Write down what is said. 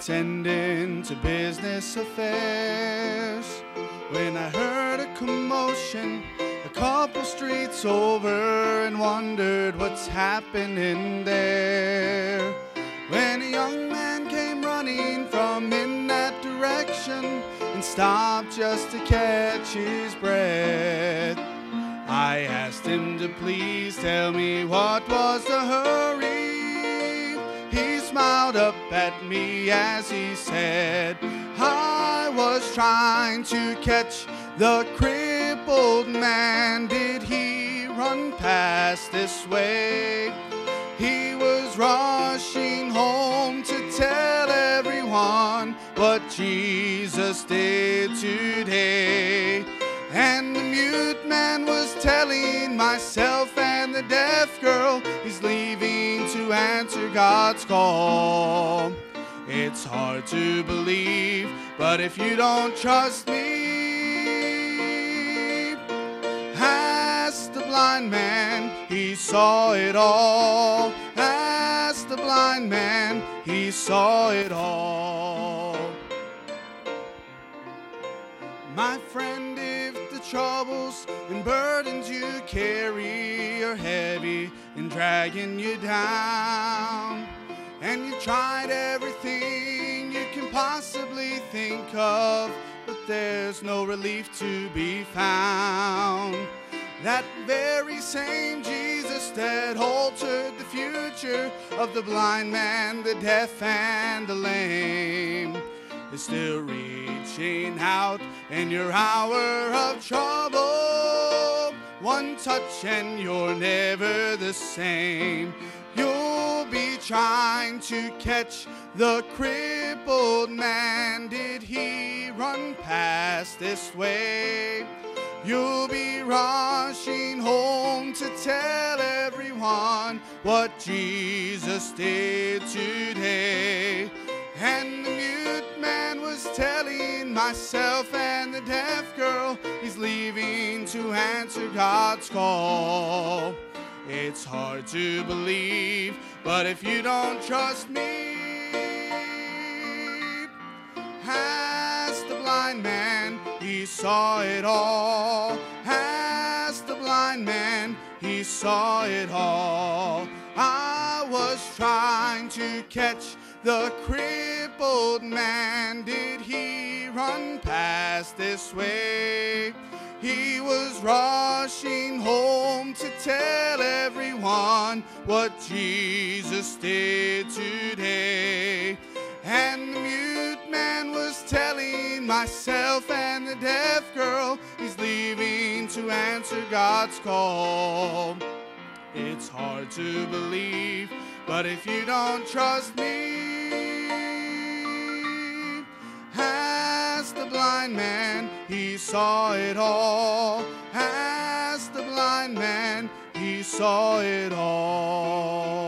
attending to business affairs when I heard a commotion a couple streets over and wondered what's happening there. When a young man came running from in that direction and stopped just to catch his breath, I asked him to please tell me what was the hurry. He smiled up at me as he said, I was trying to catch the crippled man. Did he run past this way? He was rushing home to tell everyone what Jesus did today. And the mute man was telling myself and the deaf girl he's leaving to answer God's call. It's hard to believe, but if you don't trust me, ask the blind man, he saw it all. Ask the blind man, he saw it all. My friend, if the troubles and burdens you carry are heavy and dragging you down, and you've tried everything you can possibly think of, but there's no relief to be found, that very same Jesus that altered the future of the blind man, the deaf, and the lame is still reaching out in your hour of trouble. One touch and you're never the same. You'll be trying to catch the crippled man. Did he run past this way? You'll be rushing home to tell everyone what Jesus did today. And the mute man was telling myself and the deaf girl he's leaving to answer God's call. It's hard to believe, but if you don't trust me, ask the blind man, he saw it all. Ask the blind man, he saw it all. I was trying to catch the crippled man. Did he run past this way? He was rushing home to tell everyone what Jesus did today. And the mute man was telling myself and the deaf girl he's leaving to answer God's call. It's hard to believe, but if you don't trust me, ask the blind man, he saw it all. Ask the blind man, he saw it all.